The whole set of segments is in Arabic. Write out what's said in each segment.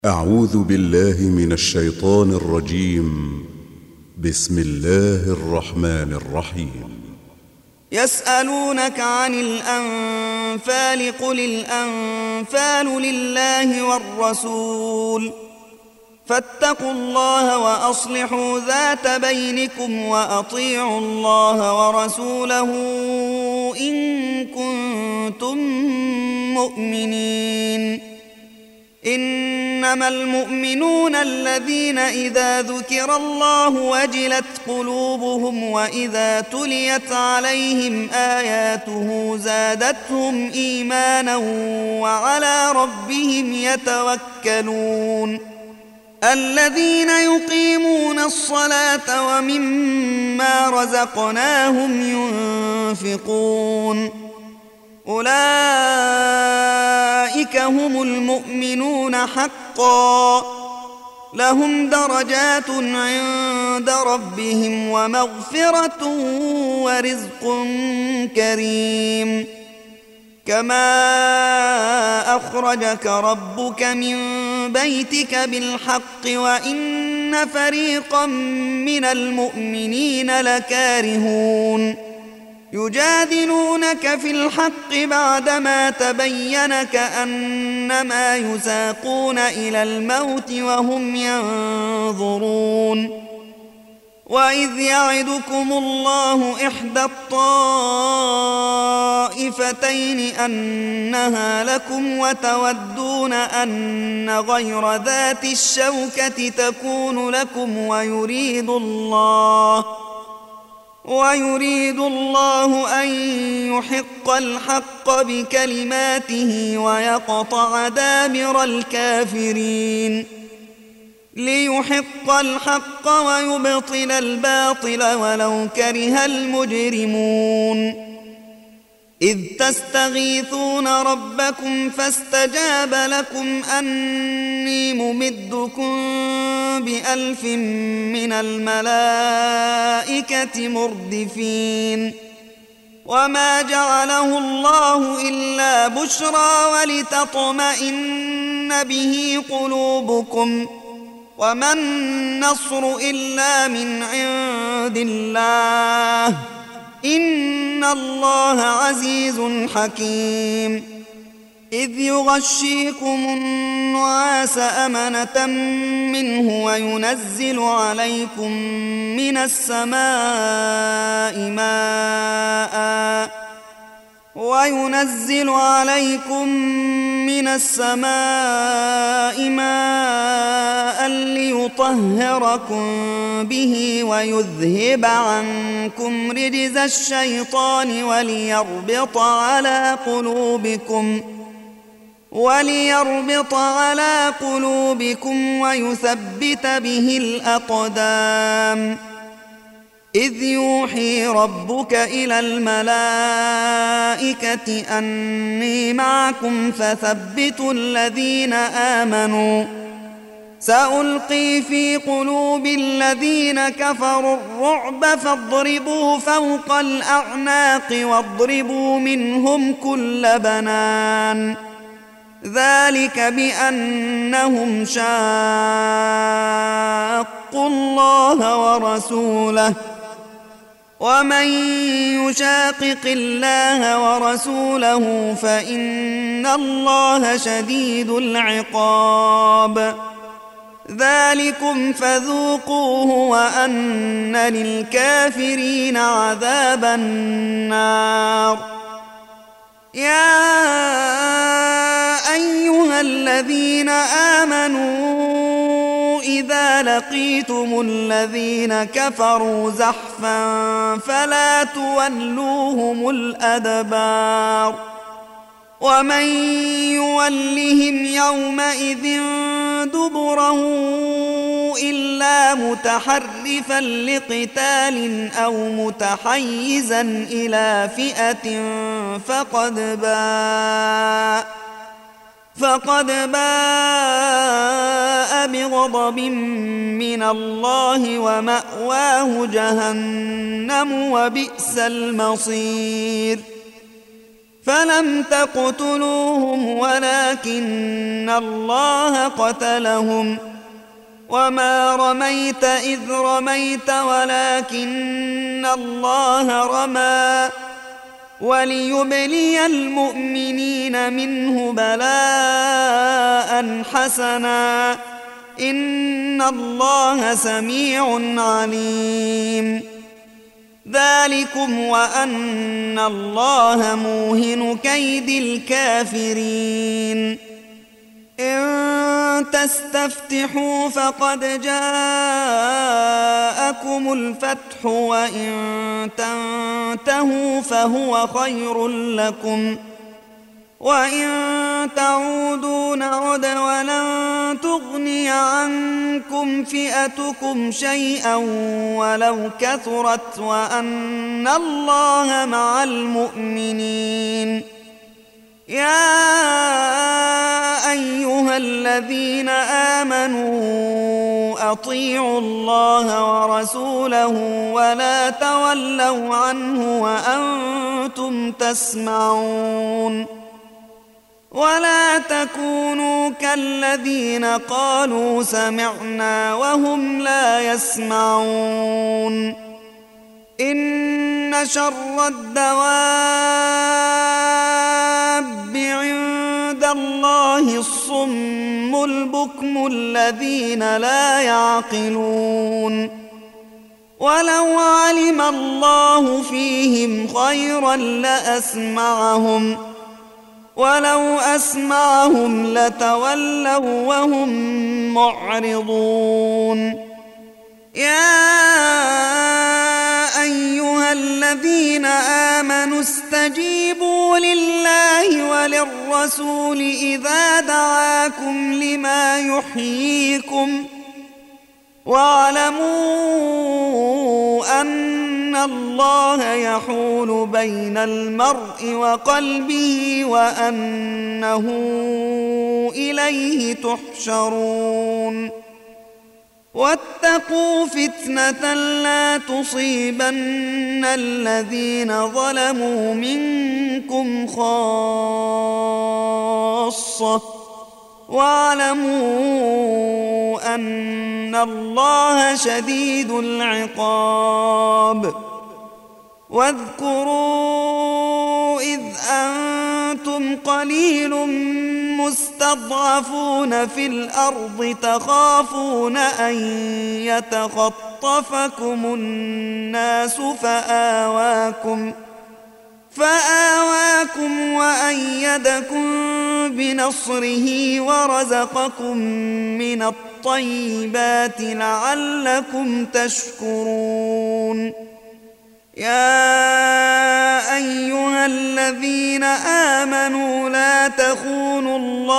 أعوذ بالله من الشيطان الرجيم. بسم الله الرحمن الرحيم. يسألونك عن الأنفال قل الأنفال لله والرسول فاتقوا الله وأصلحوا ذات بينكم وأطيعوا الله ورسوله إن كنتم مؤمنين. إنما المؤمنون الذين إذا ذكر الله وجلت قلوبهم وإذا تليت عليهم آياته زادتهم إيمانا وعلى ربهم يتوكلون. الذين يقيمون الصلاة ومما رزقناهم ينفقون أولئك هم المؤمنون حقا لهم درجات عند ربهم ومغفرة ورزق كريم. كما أخرجك ربك من بيتك بالحق وإن فريقا من المؤمنين لكارهون يجادلونك في الحق بعدما تبين كأنما يساقون إلى الموت وهم ينظرون. وإذ يعدكم الله إحدى الطائفتين أنها لكم وتودون أن غير ذات الشوكة تكون لكم ويريد الله أن يحق الحق بكلماته ويقطع دابر الكافرين. ليحق الحق ويبطل الباطل ولو كره المجرمون. إذ تستغيثون ربكم فاستجاب لكم أني ممدكم ب1000 من الملائكة مردفين. وما جعله الله إلا بشرى ولتطمئن به قلوبكم وما النصر إلا من عند الله إن الله عزيز حكيم. إذ يغشيكم النعاس أمنة منه وينزل عليكم من السماء ماء ليطهركم به ويذهب عنكم رجز الشيطان وليربط على قلوبكم ويثبت به الأقدام. إذ يوحي ربك إلى الملائكة أني معكم فثبتوا الذين آمنوا سألقي في قلوب الذين كفروا الرعب فاضربوا فوق الأعناق واضربوا منهم كل بنان. ذلك بأنهم شاقوا الله ورسوله ومن يشاقق الله ورسوله فإن الله شديد العقاب. ذلكم فذوقوه وأن للكافرين عذاب النار. يا أيها الذين آمنوا إذا لقيتم الذين كفروا زحفا فلا تولوهم الأدبار. ومن يولهم يومئذ دبره إلا متحرفا لقتال أو متحيزا إلى فئة فقد باء بغضب من الله ومأواه جهنم وبئس المصير. فلم تقتلوهم ولكن الله قتلهم وما رميت إذ رميت ولكن الله رمى وليبلي المؤمنين منه بلاء حسنا إن الله سميع عليم. ذلكم وأن الله موهن كيد الكافرين. إن تستفتحوا فقد جاءكم الفتح وإن تنتهوا فهو خير لكم وإن تعودوا نعد ولن تغني عنكم فئتكم شيئا ولو كثرت وأن الله مع المؤمنين. يا أيها الذين آمنوا أطيعوا الله ورسوله ولا تولوا عنه وأنتم تسمعون ولا تكونوا كالذين قالوا سمعنا وهم لا يسمعون. إن شر الدواب عند الله الصم البكم الذين لا يعقلون. ولو علم الله فيهم خيرا لأسمعهم ولو أسمعهم لتولوا وهم معرضون. يا أيها الذين آمنوا استجيبوا لله وللرسول إذا دعاكم لما يحييكم واعلموا أن الله يحول بين المرء وقلبه وأنه إليه تحشرون. واتقوا فتنة لا تصيبن الذين ظلموا منكم خاصة واعلموا أن الله شديد العقاب. واذكروا إذ أنتم قليل مستضعفون في الأرض تخافون أن يتخطفكم الناس فآواكم وأيدكم بنصره ورزقكم من الطيبات لعلكم تشكرون. يا أيها الذين آمنوا لا تخونوا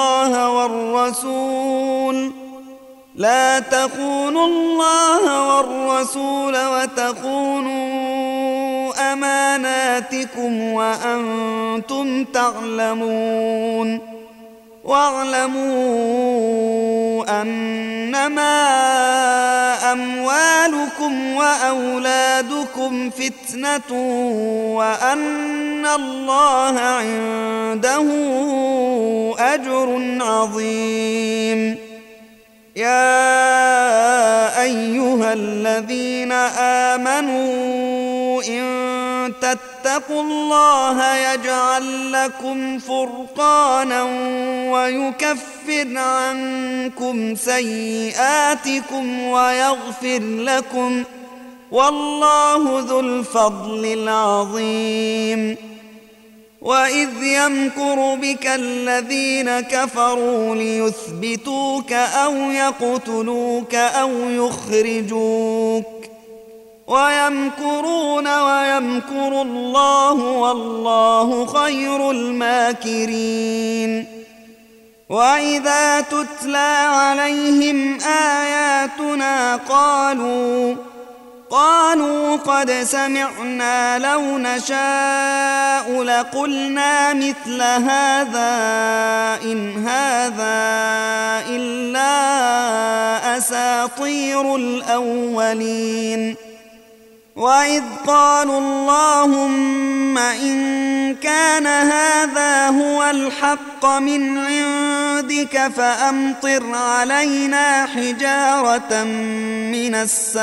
الله والرسول وتخونوا أماناتكم وأنتم تعلمون. واعلموا أنما أموالكم وأولادكم فتنة وأن الله عنده أجر عظيم. يا أيها الذين آمنوا إن تتقوا الله يجعل لكم فرقانا ويكفر عنكم سيئاتكم ويغفر لكم والله ذو الفضل العظيم. وإذ يمكر بك الذين كفروا ليثبتوك أو يقتلوك أو يخرجوك ويمكرون ويمكر الله والله خير الماكرين. وإذا تتلى عليهم آياتنا قالوا قد سمعنا لو نشاء لقلنا مثل هذا إن هذا إلا أساطير الأولين. وإذ قالوا اللهم إن كان هذا هو الحق من عندك فأمطر علينا حجارة من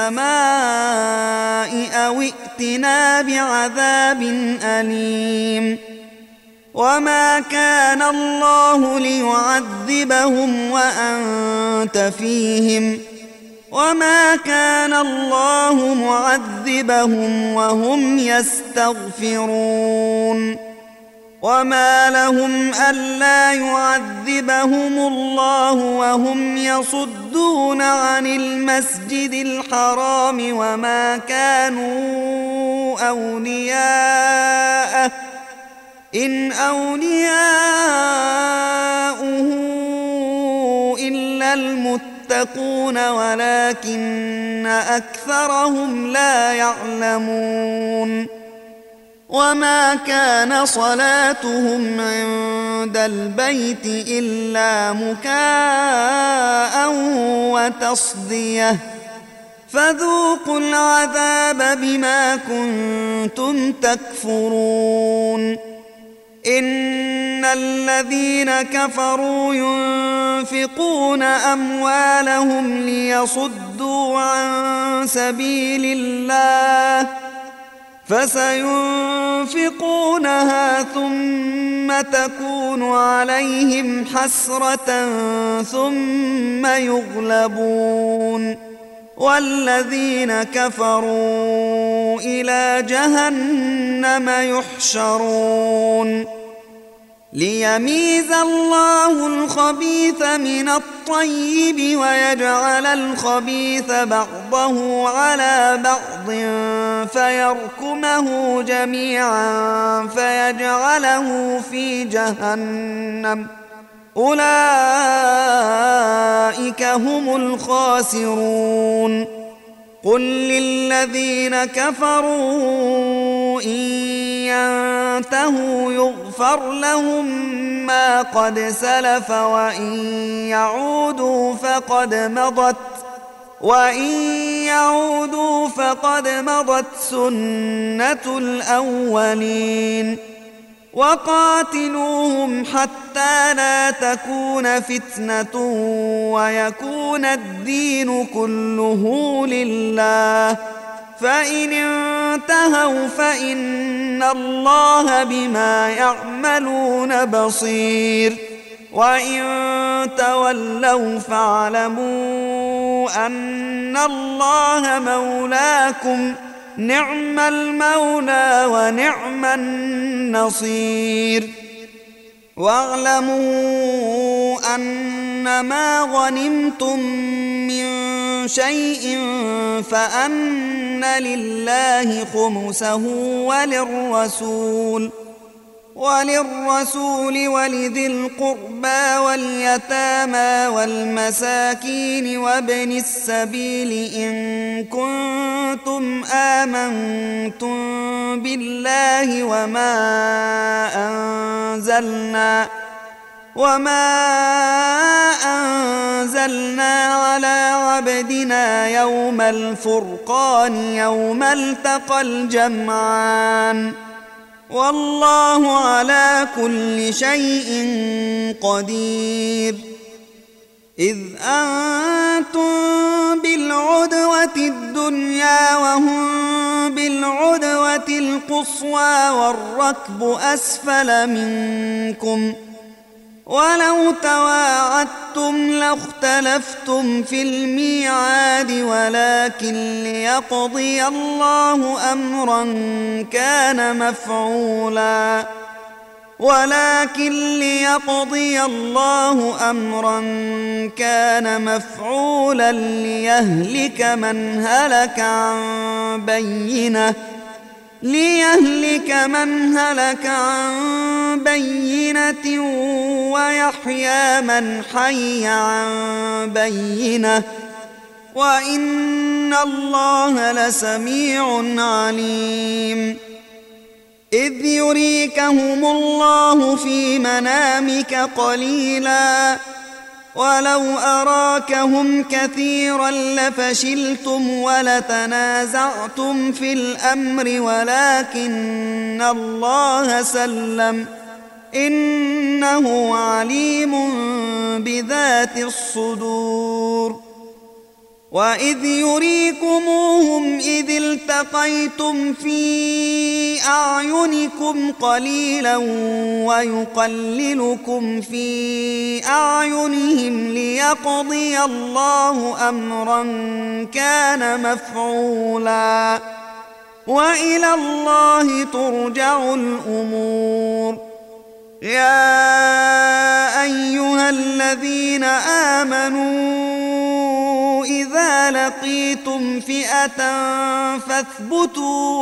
السماء أو ائتنا بعذاب أليم وما كان الله ليعذبهم وأنت فيهم وما كان الله معذبهم وهم يستغفرون وما لهم ألا يعذبهم الله وهم يصدون عن المسجد الحرام وما كانوا أولياءه إن أولياؤه إلا المتقون ولكن أكثرهم لا يعلمون وما كان صلاتهم عند البيت إلا مكاء وتصدية فذوقوا العذاب بما كنتم تكفرون إن الذين كفروا ينفقون أموالهم ليصدوا عن سبيل الله فسينفقونها ثم تكون عليهم حسرة ثم يغلبون والذين كفروا إلى جهنم يحشرون ليميز الله الخبيث من الطيب ويجعل الخبيث بعضه على بعض فيركمه جميعا فيجعله في جهنم أولئك هم الخاسرون قل للذين كفروا إن ينتهوا يغفر لهم ما قد سلف وإن يعودوا فقد مضت سنة الأولين وقاتلوهم حتى لا تكون فتنة ويكون الدين كله لله فإن انتهوا فإن الله بما يعملون بصير وإن تولوا فاعلموا أن الله مولاكم نعم المولى ونعم النصير واعلموا أنما غنمتم من شيء فأن لله خمسه وللرسول ولذي القربى واليتامى والمساكين وابن السبيل إن كنتم آمنتم بالله وما أنزلنا على عبدنا يوم الفرقان يوم التقى الجمعان والله على كل شيء قدير إذ أنتم بالعدوة الدنيا وهم بالعدوة القصوى والركب أسفل منكم ولو تواعدتم لاختلفتم في الميعاد ولكن ليقضي الله أمرا كان مفعولا ليهلك من هلك عن بينة ويحيى من حي عن بينة وإن الله لسميع عليم إذ يريكهم الله في منامك قليلا ولو أراكهم كثيرا لفشلتم ولتنازعتم في الأمر ولكن الله سلم إنه عليم بذات الصدور وإذ يريكموهم إذ التقيتم في أعينكم قليلا ويقللكم في أعينهم ليقضي الله أمرا كان مفعولا وإلى الله ترجع الأمور يا أيها الذين آمنوا إذا لقيتم فئة فاثبتوا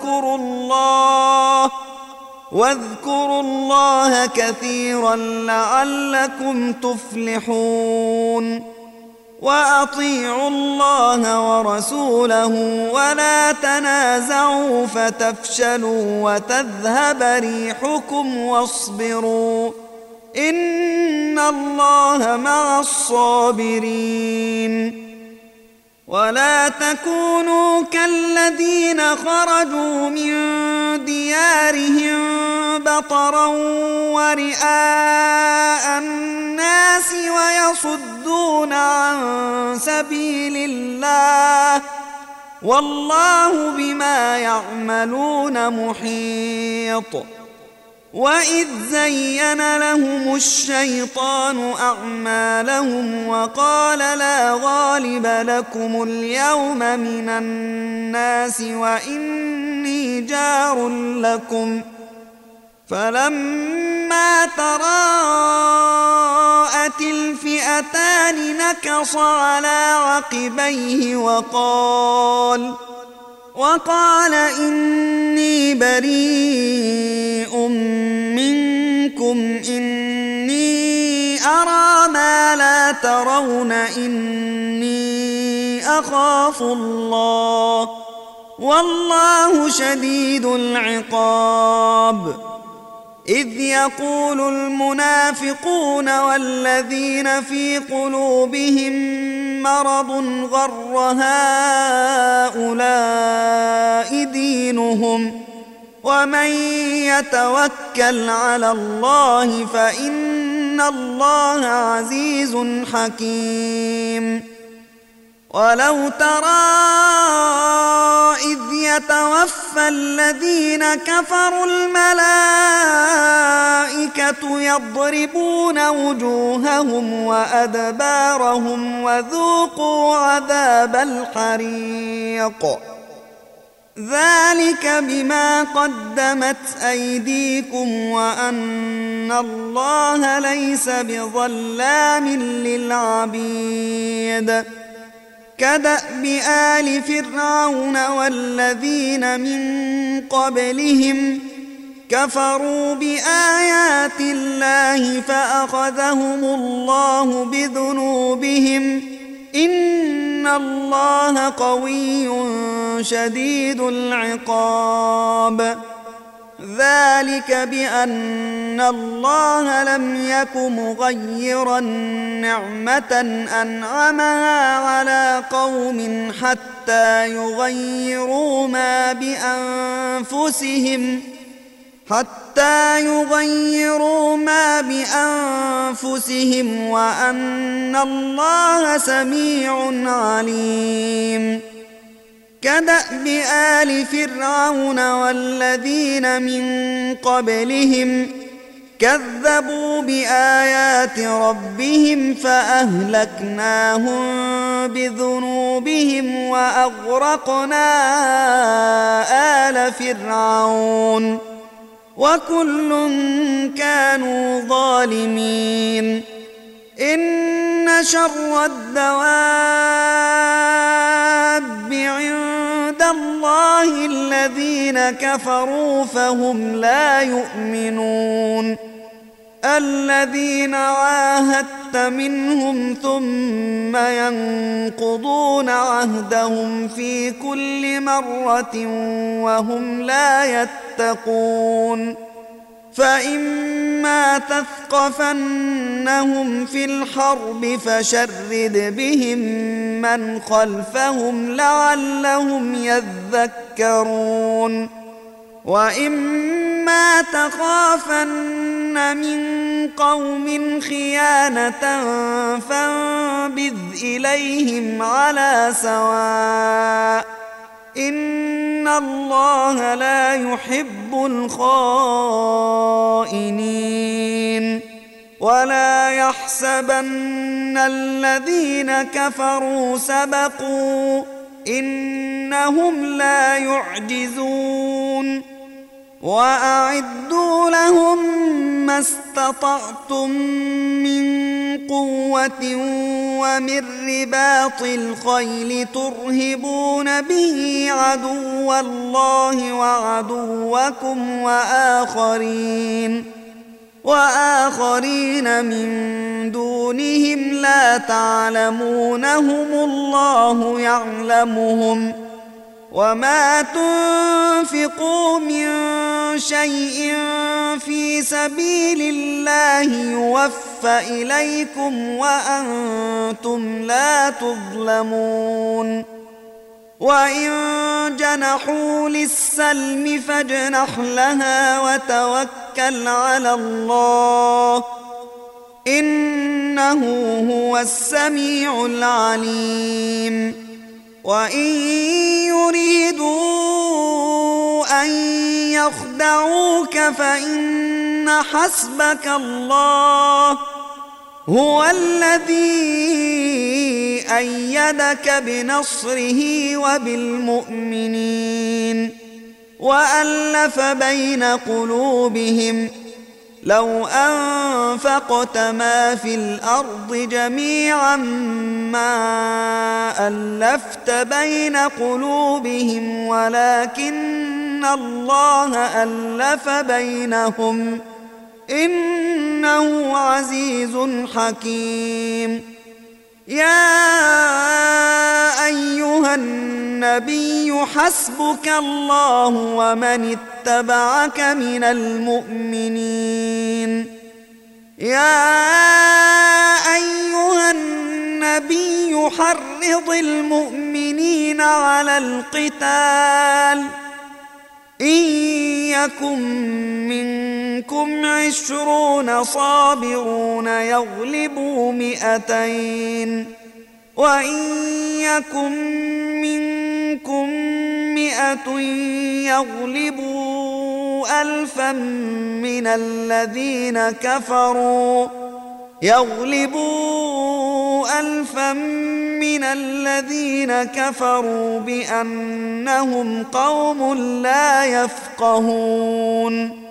واذكروا الله كثيرا لعلكم تفلحون وأطيعوا الله ورسوله ولا تنازعوا فتفشلوا وتذهب ريحكم واصبروا إن الله مع الصابرين ولا تكونوا كالذين خرجوا من ديارهم بطرا ورئاء الناس ويصدون عن سبيل الله والله بما يعملون محيط وإذ زين لهم الشيطان أعمالهم وقال لا غالب لكم اليوم من الناس وإني جار لكم فلما تراءت الفئتان نكص على عقبيه وقال إني بريء منكم إني أرى ما لا ترون إني أخاف الله والله شديد العقاب إذ يقول المنافقون والذين في قلوبهم مرض غر هؤلاء دينهم ومن يتوكل على الله فإن الله عزيز حكيم ولو ترى إذ يتوفى الذين كفروا الملائكة يضربون وجوههم وأدبارهم وذوقوا عذاب الحريق ذلك بما قدمت أيديكم وأن الله ليس بظلام للعبيد كدأب آل فرعون والذين من قبلهم كفروا بآيات الله فأخذهم الله بذنوبهم إن الله قوي شديد العقاب ذلك بأن الله لم يك مغيرا نعمة أنعمها على قوم حتى يغيروا ما بأنفسهم وأن الله سميع عليم كدأب آل فرعون والذين من قبلهم كذبوا بآيات ربهم فأهلكناهم بذنوبهم وأغرقنا آل فرعون وكل كانوا ظالمين إن شر الدواب عند الله الذين كفروا فهم لا يؤمنون الذين عاهدت منهم ثم ينقضون عهدهم في كل مرة وهم لا يتقون فإما تثقفنهم في الحرب فشرد بهم من خلفهم لعلهم يذكرون وإما تخافن من قوم خيانة فانبذ إليهم على سواء إن الله لا يحب الخائنين ولا يحسبن الذين كفروا سبقوا إنهم لا يعجزون وأعدوا لهم ما استطعتم من قوة ومن رباط الخيل ترهبون به عدو الله وعدوكم وآخرين من دونهم لا تعلمونهم الله يعلمهم وما تنفقوا من شيء في سبيل الله يوفى إليكم وأنتم لا تظلمون وإن جنحوا للسلم فاجنح لها وتوكل على الله إنه هو السميع العليم وإن يريدوا أن يخدعوك فإن حسبك الله هو الذي أيدك بنصره وبالمؤمنين وألف بين قلوبهم لو أنفقت ما في الأرض جميعا ما ألفت بين قلوبهم ولكن الله ألف بينهم إنه عزيز حكيم يا أيها النبي حسبك الله ومن اتبعك من المؤمنين يا أيها النبي حرض المؤمنين على القتال إن يكن منكم 20 صابرون يغلبوا 200 وإن يكن منكم 100 يغلبوا 1000 من الذين كفروا بأنهم قوم لا يفقهون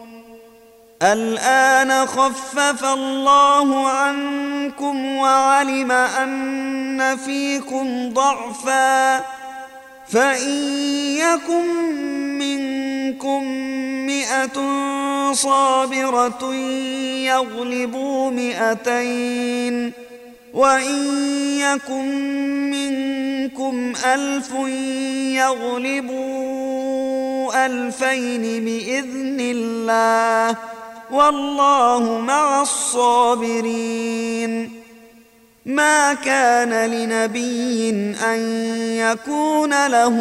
الآن خفف الله عنكم وعلم أن فيكم ضعفا فإن يكن منكم 100 صابرة يغلبوا 200 وإن يكن منكم 1000 يغلبوا 2000 بإذن الله والله مع الصابرين ما كان لنبي أن يكون له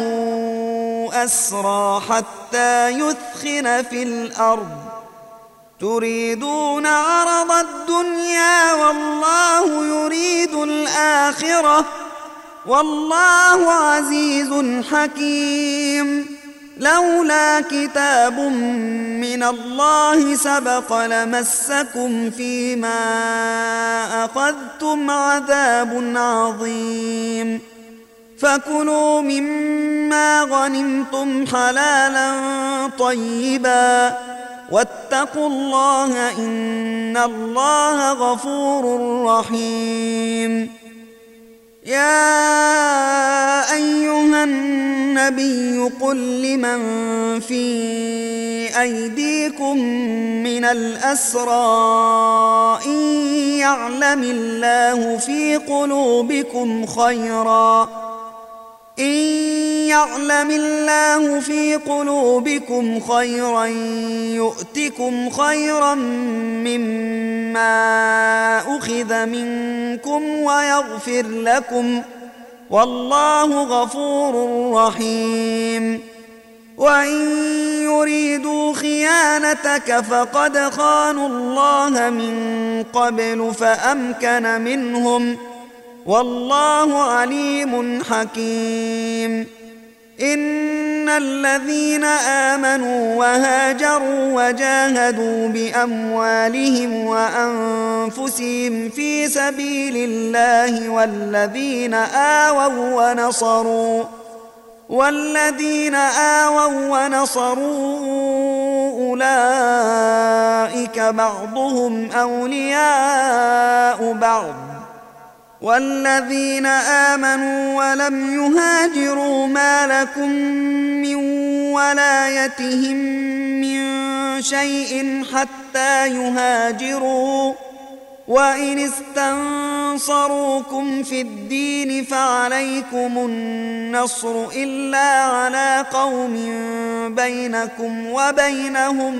أسرى حتى يثخن في الأرض تريدون عرض الدنيا والله يريد الآخرة والله عزيز حكيم لولا كتاب من الله سبق لمسكم فيما أخذتم عذاب عظيم فكلوا مما غنمتم حلالا طيبا واتقوا الله إن الله غفور رحيم يا أيها النبي قل لمن في أيديكم من الأسرى إن يعلم الله في قلوبكم خيرا يعلم الله في قلوبكم خيرا يؤتكم خيرا مما أخذ منكم ويغفر لكم والله غفور رحيم وإن يريدوا خيانتك فقد خانوا الله من قبل فأمكن منهم والله عليم حكيم إن الذين آمنوا وهاجروا وجاهدوا بأموالهم وأنفسهم في سبيل الله والذين آووا ونصروا أولئك بعضهم أولياء بعض والذين آمنوا ولم يهاجروا ما لكم من ولايتهم من شيء حتى يهاجروا وإن استنصروكم في الدين فعليكم النصر إلا على قوم بينكم وبينهم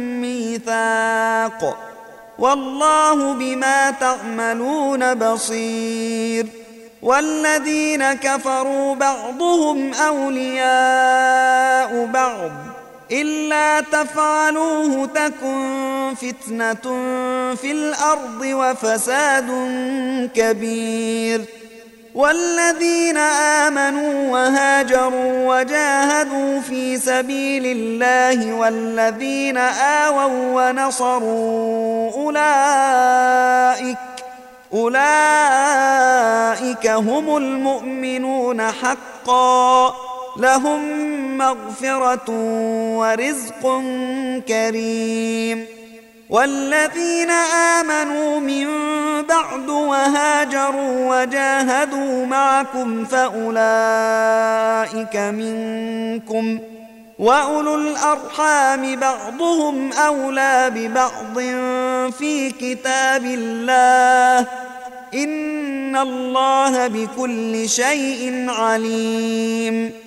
ميثاق والله بما تعملون بصير والذين كفروا بعضهم أولياء بعض إلا تفعلوه تكن فتنة في الأرض وفساد كبير والذين آمنوا وهاجروا وجاهدوا في سبيل الله والذين آووا ونصروا أولئك هم المؤمنون حقا لهم مغفرة ورزق كريم والذين آمنوا من بعد وهاجروا وجاهدوا معكم فأولئك منكم وأولو الأرحام بعضهم أولى ببعض في كتاب الله إن الله بكل شيء عليم